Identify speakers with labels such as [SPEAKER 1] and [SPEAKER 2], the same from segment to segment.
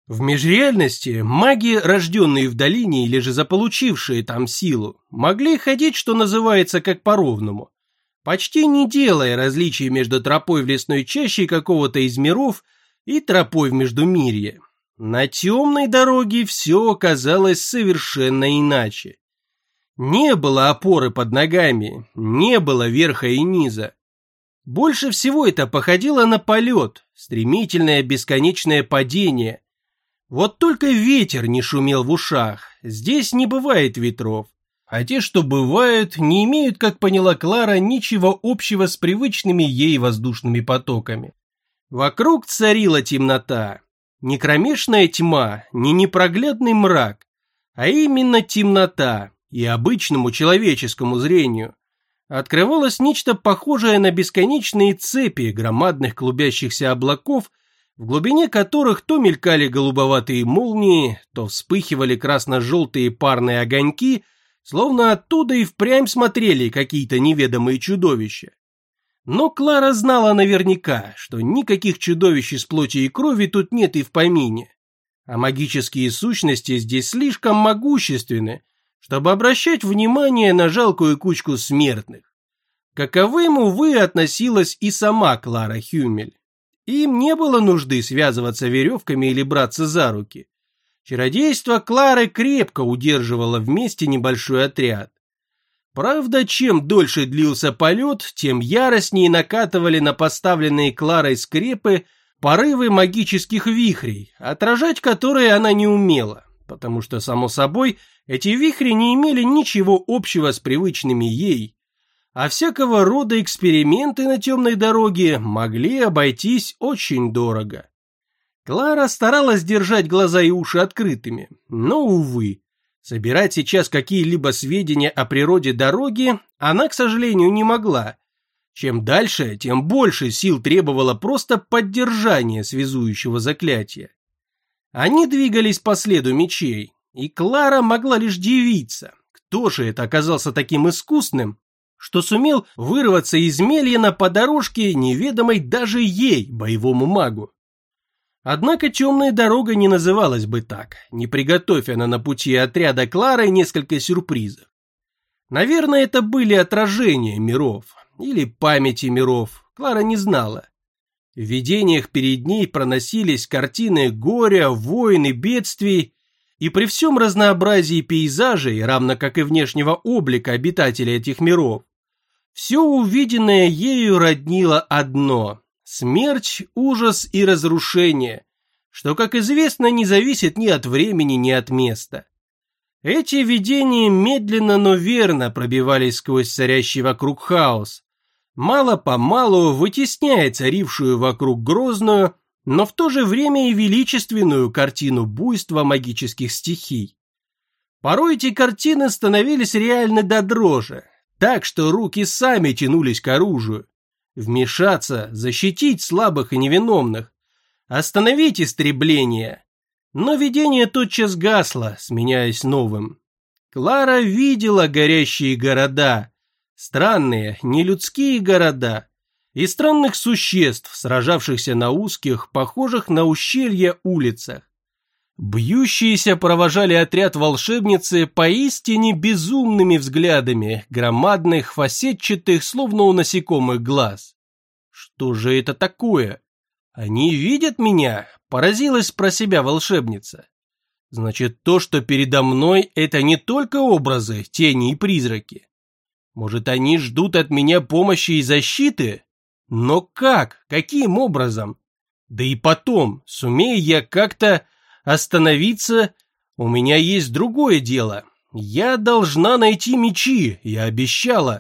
[SPEAKER 1] В межреальности маги, рожденные в долине или же заполучившие там силу, могли ходить, что называется, как по-ровному, почти не делая различий между тропой в лесной чаще какого-то из миров и тропой в Междумирье. На темной дороге все оказалось совершенно иначе. Не было опоры под ногами, не было верха и низа. Больше всего это походило на полет, стремительное бесконечное падение. Вот только ветер не шумел в ушах, здесь не бывает ветров, а те, что бывают, не имеют, как поняла Клара, ничего общего с привычными ей воздушными потоками. Вокруг царила темнота, не кромешная тьма, не непроглядный мрак, а именно темнота, и обычному человеческому зрению открывалось нечто похожее на бесконечные цепи громадных клубящихся облаков, в глубине которых то мелькали голубоватые молнии, то вспыхивали красно-желтые парные огоньки, словно оттуда и впрямь смотрели какие-то неведомые чудовища. Но Клара знала наверняка, что никаких чудовищ из плоти и крови тут нет и в помине, а магические сущности здесь слишком могущественны, чтобы обращать внимание на жалкую кучку смертных. Каковым, увы, относилась и сама Клара Хюмель. Им не было нужды связываться веревками или браться за руки. Чародейство Клары крепко удерживало вместе небольшой отряд. Правда, чем дольше длился полет, тем яростнее накатывали на поставленные Кларой скрепы порывы магических вихрей, отражать которые она не умела, потому что, само собой, эти вихри не имели ничего общего с привычными ей, а всякого рода эксперименты на темной дороге могли обойтись очень дорого. Клара старалась держать глаза и уши открытыми, но, увы, собирать сейчас какие-либо сведения о природе дороги она, к сожалению, не могла. Чем дальше, тем больше сил требовало просто поддержание связующего заклятия. Они двигались по следу мечей, и Клара могла лишь дивиться, кто же это оказался таким искусным, что сумел вырваться из Мельена по дорожке, неведомой даже ей, боевому магу. Однако темная дорога не называлась бы так, не приготовь она на пути отряда Клары несколько сюрпризов. Наверное, это были отражения миров, или памяти миров, Клара не знала. В видениях перед ней проносились картины горя, войн и бедствий, и при всем разнообразии пейзажей, равно как и внешнего облика обитателей этих миров, все увиденное ею роднило одно – смерть, ужас и разрушение, что, как известно, не зависит ни от времени, ни от места. Эти видения медленно, но верно пробивались сквозь царящий вокруг хаос, мало-помалу вытесняя царившую вокруг грозную, но в то же время и величественную картину буйства магических стихий. Порой эти картины становились реальны до дрожи, так что руки сами тянулись к оружию. Вмешаться, защитить слабых и невиновных, остановить истребление. Но видение тотчас гасло, сменяясь новым. Клара видела горящие города, странные, нелюдские города, и странных существ, сражавшихся на узких, похожих на ущелья улицах. Бьющиеся провожали отряд волшебницы поистине безумными взглядами громадных, фасетчатых, словно у насекомых глаз. Что же это такое? Они видят меня? Поразилась про себя волшебница. Значит, то, что передо мной, это не только образы, тени и призраки. Может, они ждут от меня помощи и защиты? Но как? Каким образом? Да и потом, сумею я как-то остановиться? У меня есть другое дело. Я должна найти мечи, я обещала.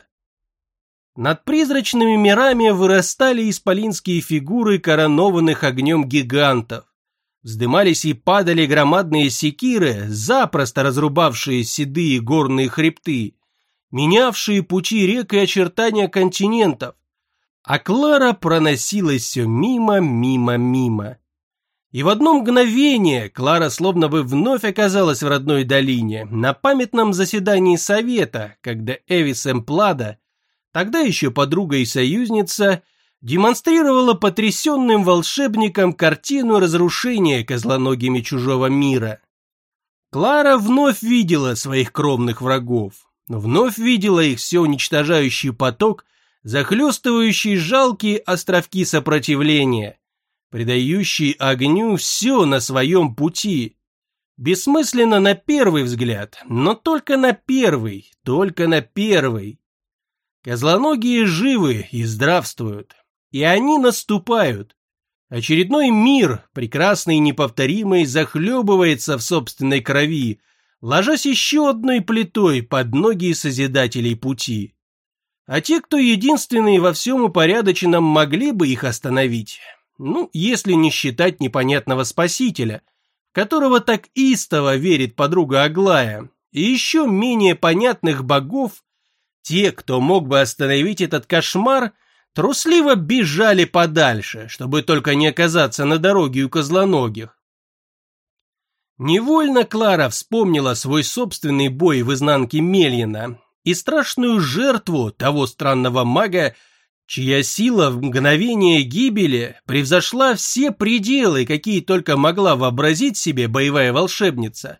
[SPEAKER 1] Над призрачными мирами вырастали исполинские фигуры коронованных огнем гигантов. Вздымались и падали громадные секиры, запросто разрубавшие седые горные хребты, менявшие пути рек и очертания континентов. А Клара проносилась все мимо, мимо, мимо. И в одно мгновение Клара словно бы вновь оказалась в родной долине, на памятном заседании совета, когда Эвис Эмплада, тогда еще подруга и союзница, демонстрировала потрясенным волшебникам картину разрушения козлоногими чужого мира. Клара вновь видела своих кровных врагов, вновь видела их все уничтожающий поток, захлестывающий жалкие островки сопротивления, придающий огню все на своем пути. Бессмысленно на первый взгляд, но только на первый, только на первый. Козлоногие живы и здравствуют, и они наступают. Очередной мир, прекрасный и неповторимый, захлебывается в собственной крови, ложась еще одной плитой под ноги созидателей пути. А те, кто единственные во всем упорядоченном, могли бы их остановить, если не считать непонятного спасителя, в которого так истово верит подруга Аглая, и еще менее понятных богов, те, кто мог бы остановить этот кошмар, трусливо бежали подальше, чтобы только не оказаться на дороге у козлоногих. Невольно Клара вспомнила свой собственный бой в изнанке Мельина и страшную жертву того странного мага, чья сила в мгновение гибели превзошла все пределы, какие только могла вообразить себе боевая волшебница.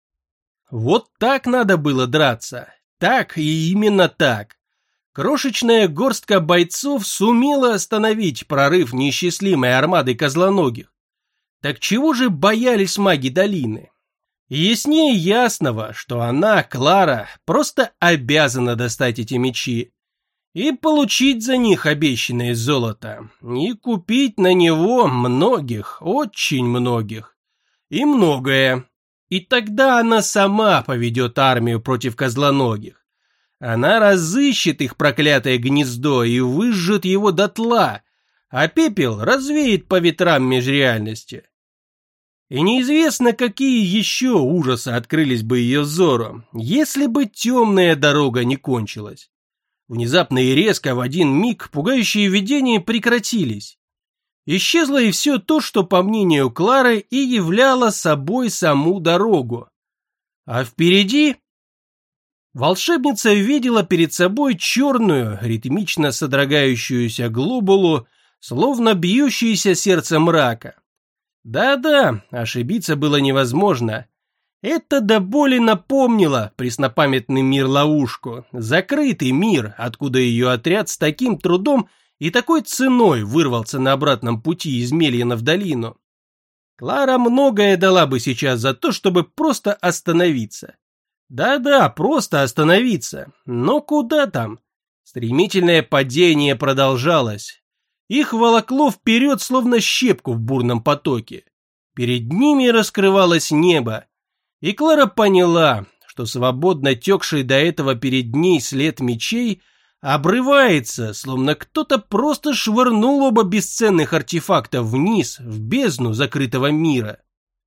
[SPEAKER 1] Вот так надо было драться, так и именно так. Крошечная горстка бойцов сумела остановить прорыв неисчислимой армады козлоногих. Так чего же боялись маги долины? Яснее ясного, что она, Клара, просто обязана достать эти мечи и получить за них обещанное золото, и купить на него многих, очень многих, и многое. И тогда она сама поведет армию против козлоногих. Она разыщет их проклятое гнездо и выжжет его дотла, а пепел развеет по ветрам межреальности. И неизвестно, какие еще ужасы открылись бы ее взору, если бы темная дорога не кончилась. Внезапно и резко в один миг пугающие видения прекратились. Исчезло и все то, что, по мнению Клары, и являло собой саму дорогу. А впереди... Волшебница видела перед собой черную, ритмично содрогающуюся глобулу, словно бьющееся сердце мрака. Да-да, ошибиться было невозможно. Это до боли напомнило преснопамятный мир-ловушку, закрытый мир, откуда ее отряд с таким трудом и такой ценой вырвался на обратном пути из Мельина в долину. Клара многое дала бы сейчас за то, чтобы просто остановиться. Да-да, просто остановиться. Но куда там? Стремительное падение продолжалось. Их волокло вперед, словно щепку в бурном потоке. Перед ними раскрывалось небо. И Клара поняла, что свободно текший до этого перед ней след мечей обрывается, словно кто-то просто швырнул оба бесценных артефакта вниз, в бездну закрытого мира.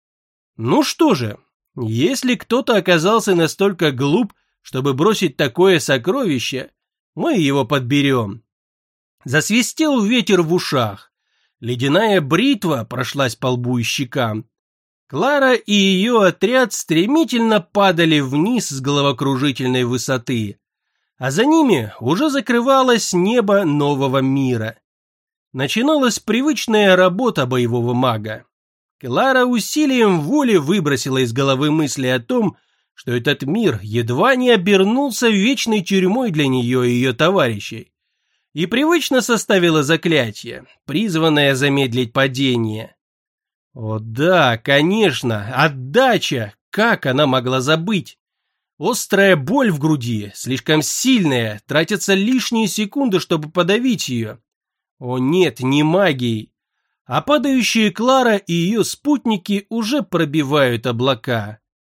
[SPEAKER 1] Ну что же, если кто-то оказался настолько глуп, чтобы бросить такое сокровище, мы его подберем. Засвистел ветер в ушах. Ледяная бритва прошлась по лбу и щекам. Клара и ее отряд стремительно падали вниз с головокружительной высоты, а за ними уже закрывалось небо нового мира. Начиналась привычная работа боевого мага. Клара усилием воли выбросила из головы мысли о том, что этот мир едва не обернулся вечной тюрьмой для нее и ее товарищей, и привычно составила заклятие, призванное замедлить падение. О да, конечно, отдача, как она могла забыть? Острая боль в груди, слишком сильная, тратятся лишние секунды, чтобы подавить ее. О нет, не магией. А падающие Клара и ее спутники уже пробивают облака.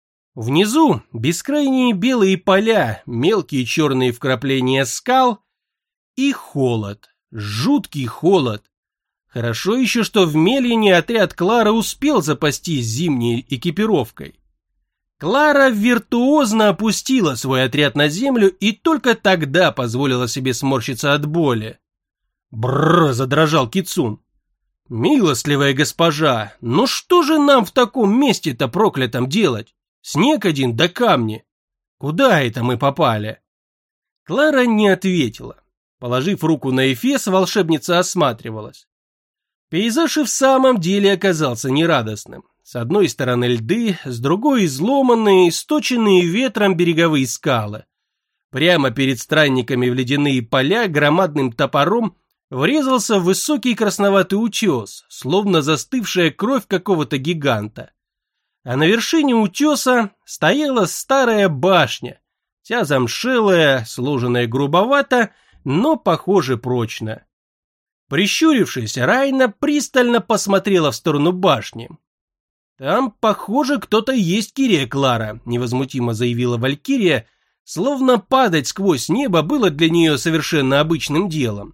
[SPEAKER 1] Внизу бескрайние белые поля, мелкие черные вкрапления скал и холод, жуткий холод. Хорошо еще, что в Мельине отряд Клары успел запастись зимней экипировкой. Клара виртуозно опустила свой отряд на землю и только тогда позволила себе сморщиться от боли. Бррр, задрожал Кицун. «Милостливая госпожа, ну что же нам в таком месте-то проклятом делать? Снег один да камни. Куда это мы попали?» Клара не ответила. Положив руку на эфес, волшебница осматривалась. Пейзаж и в самом деле оказался нерадостным. С одной стороны льды, с другой изломанные, источенные ветром береговые скалы. Прямо перед странниками в ледяные поля громадным топором врезался в высокий красноватый утес, словно застывшая кровь какого-то гиганта. А на вершине утеса стояла старая башня, вся замшелая, сложенная грубовато, но, похоже, прочно. Прищурившись, Райна пристально посмотрела в сторону башни. «Там, похоже, кто-то есть, Кирия Клара», — невозмутимо заявила Валькирия, словно падать сквозь небо было для нее совершенно обычным делом.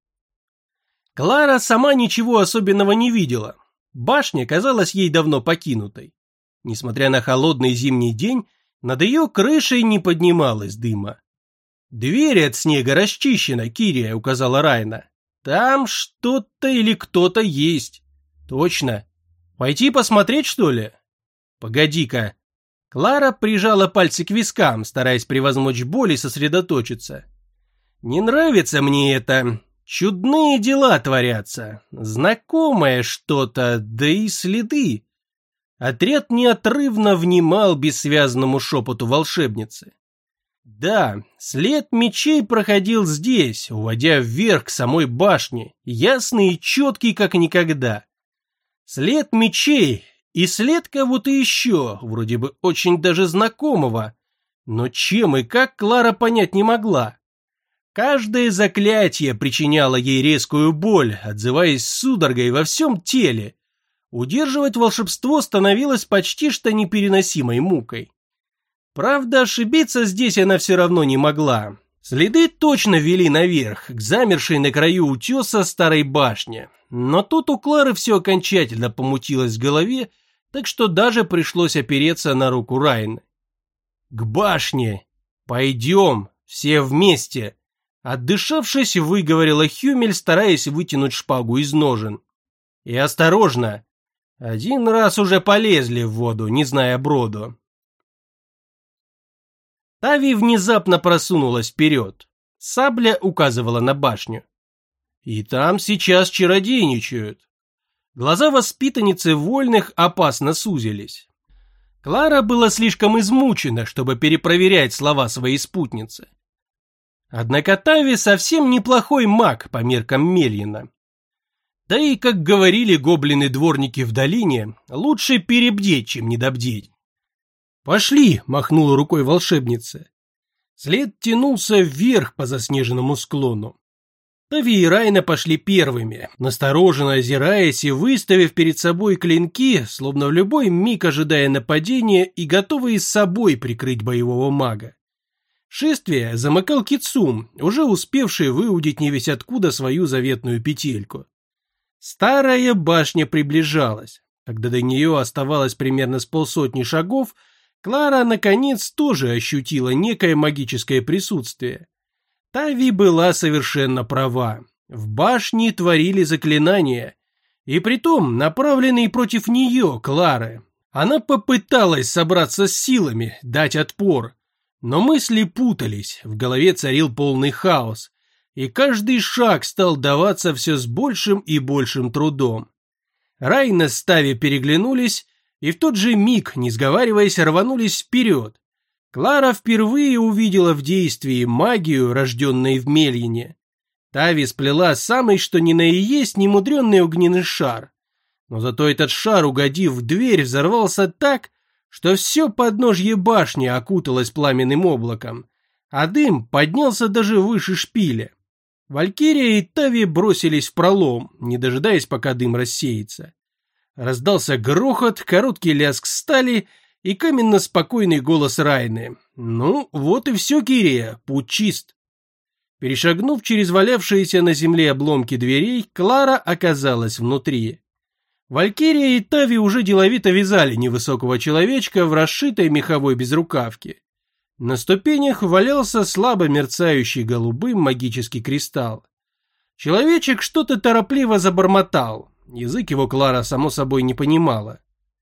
[SPEAKER 1] Клара сама ничего особенного не видела. Башня казалась ей давно покинутой. Несмотря на холодный зимний день, над ее крышей не поднималось дыма. «Дверь от снега расчищена, Кирия», — указала Райна. «Там что-то или кто-то есть». «Точно. Пойти посмотреть, что ли?» «Погоди-ка». Клара прижала пальцы к вискам, стараясь превозмочь боль и сосредоточиться. «Не нравится мне это. Чудные дела творятся. Знакомое что-то, да и следы». Отряд неотрывно внимал бессвязному шепоту волшебницы. Да, след мечей проходил здесь, уводя вверх к самой башне, ясный и четкий, как никогда. След мечей и след кого-то еще, вроде бы очень даже знакомого, но чем и как Клара понять не могла. Каждое заклятие причиняло ей резкую боль, отзываясь судорогой во всем теле. Удерживать волшебство становилось почти что непереносимой мукой. Правда, ошибиться здесь она все равно не могла. Следы точно вели наверх, к замершей на краю утеса старой башне. Но тут у Клары все окончательно помутилось в голове, так что даже пришлось опереться на руку Райны. «К башне! Пойдем, все вместе!» Отдышавшись, выговорила Хюмель, стараясь вытянуть шпагу из ножен. «И осторожно! Один раз уже полезли в воду, не зная броду». Тави внезапно просунулась вперед. Сабля указывала на башню. И там сейчас чародейничают. Глаза воспитанницы вольных опасно сузились. Клара была слишком измучена, чтобы перепроверять слова своей спутницы. Однако Тави совсем неплохой маг по меркам Мельина. Да и, как говорили гоблины-дворники в долине, лучше перебдеть, чем недобдеть. «Пошли!» — махнула рукой волшебница. След тянулся вверх по заснеженному склону. Тави и Райна пошли первыми, настороженно озираясь и выставив перед собой клинки, словно в любой миг ожидая нападения и готовые с собой прикрыть боевого мага. Шествие замыкал Кицум, уже успевший выудить невесть откуда свою заветную петельку. Старая башня приближалась. Когда до нее оставалось примерно с полсотни шагов, Клара, наконец, тоже ощутила некое магическое присутствие. Тави была совершенно права. В башне творили заклинания, и притом направленные против нее, Клары. Она попыталась собраться с силами, дать отпор, но мысли путались, в голове царил полный хаос, и каждый шаг стал даваться все с большим и большим трудом. Райна с Тави переглянулись, и в тот же миг, не сговариваясь, рванулись вперед. Клара впервые увидела в действии магию, рожденную в Мельине. Тави сплела самый что ни на и есть немудренный огненный шар. Но зато этот шар, угодив в дверь, взорвался так, что все подножье башни окуталось пламенным облаком, а дым поднялся даже выше шпиля. Валькирия и Тави бросились в пролом, не дожидаясь, пока дым рассеется. Раздался грохот, короткий лязг стали и каменно-спокойный голос Райны. «Ну, вот и все, Кирия, путь чист». Перешагнув через валявшиеся на земле обломки дверей, Клара оказалась внутри. Валькирия и Тави уже деловито вязали невысокого человечка в расшитой меховой безрукавке. На ступенях валялся слабо мерцающий голубым магический кристалл. Человечек что-то торопливо забормотал. Язык его Клара, само собой, не понимала.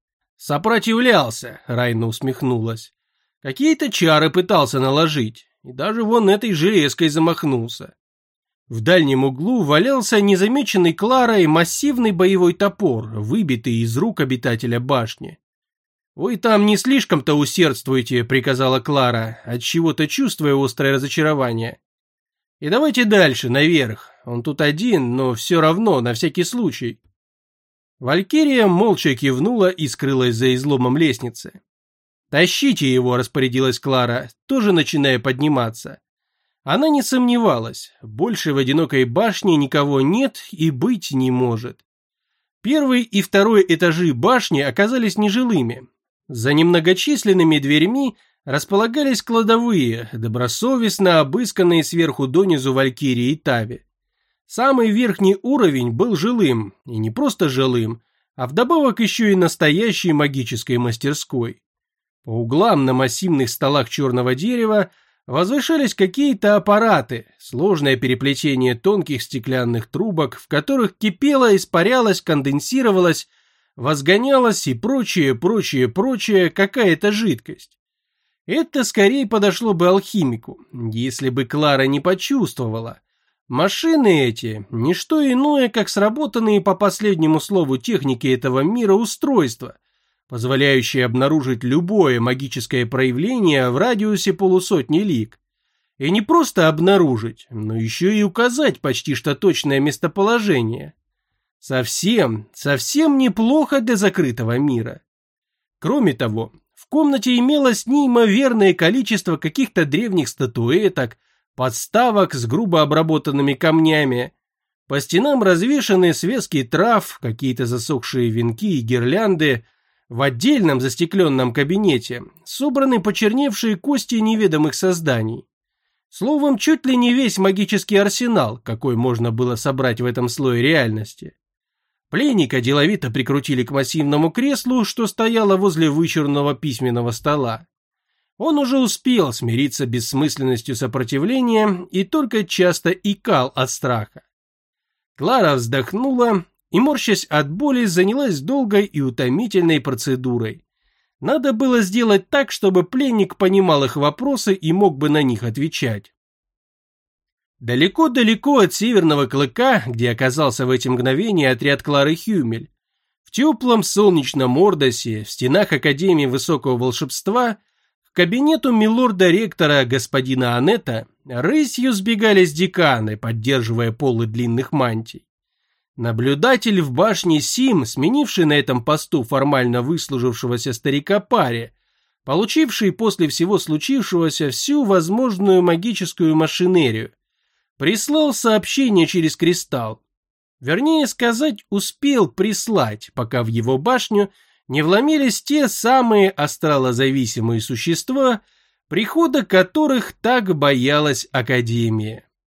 [SPEAKER 1] «Сопротивлялся», — Райна усмехнулась. «Какие-то чары пытался наложить, и даже вон этой железкой замахнулся. В дальнем углу валялся незамеченный Кларой массивный боевой топор, выбитый из рук обитателя башни. «Вы там не слишком-то усердствуете», — приказала Клара, отчего-то чувствуя острое разочарование. «И давайте дальше, наверх. Он тут один, но все равно, на всякий случай». Валькирия молча кивнула и скрылась за изломом лестницы. «Тащите его», — распорядилась Клара, тоже начиная подниматься. Она не сомневалась, больше в одинокой башне никого нет и быть не может. Первый и второй этажи башни оказались нежилыми. За немногочисленными дверьми располагались кладовые, добросовестно обысканные сверху донизу Валькирией Тави. Самый верхний уровень был жилым, и не просто жилым, а вдобавок еще и настоящей магической мастерской. По углам на массивных столах черного дерева возвышались какие-то аппараты, сложное переплетение тонких стеклянных трубок, в которых кипела, испарялась, конденсировалась, возгонялась и прочее какая-то жидкость. Это скорее подошло бы алхимику, если бы Клара не почувствовала. Машины эти – не что иное, как сработанные по последнему слову техники этого мира устройства, позволяющие обнаружить любое магическое проявление в радиусе полусотни лиг. И не просто обнаружить, но еще и указать почти что точное местоположение. Совсем неплохо для закрытого мира. Кроме того, в комнате имелось неимоверное количество каких-то древних статуэток, подставок с грубо обработанными камнями. По стенам развешаны связки трав, какие-то засохшие венки и гирлянды. В отдельном застекленном кабинете собраны почерневшие кости неведомых созданий. Словом, чуть ли не весь магический арсенал, какой можно было собрать в этом слое реальности. Пленника деловито прикрутили к массивному креслу, что стояло возле вычурного письменного стола. Он уже успел смириться с бессмысленностью сопротивления и только часто икал от страха. Клара вздохнула и, морщась от боли, занялась долгой и утомительной процедурой. Надо было сделать так, чтобы пленник понимал их вопросы и мог бы на них отвечать. Далеко-далеко от Северного Клыка, где оказался в эти мгновения отряд Клары Хюмель, в теплом солнечном Ордосе, в стенах Академии Высокого Волшебства, к кабинету милорда-ректора господина Анетта рысью сбегались деканы, поддерживая полы длинных мантий. Наблюдатель в башне Сим, сменивший на этом посту формально выслужившегося старика Пари, получивший после всего случившегося всю возможную магическую машинерию, прислал сообщение через кристалл. Вернее сказать, успел прислать, пока в его башню не вломились те самые астралозависимые существа, прихода которых так боялась Академия.